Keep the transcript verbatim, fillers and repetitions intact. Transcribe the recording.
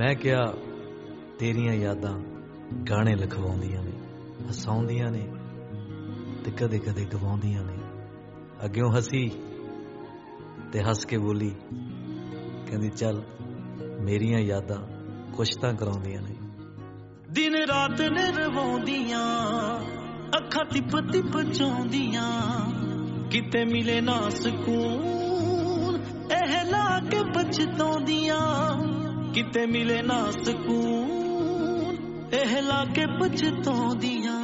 मैं क्या तेरियां यादां गाने लिखवाउंदियां ने, हसाउंदियां ने ते कदे कदे गवाउंदियां ने। अग्यों हसी ते हस के बोली, कहंदी चल मेरियां यादां कुछ तां कराउंदियां ने। दिन रात ने रवाउंदियां, अखां तिप तिप चाउंदियां, किते मिले ना सकून एह ला के पछताउंदियां, किते मिले ना सकून एह ला के पछताउंदियां।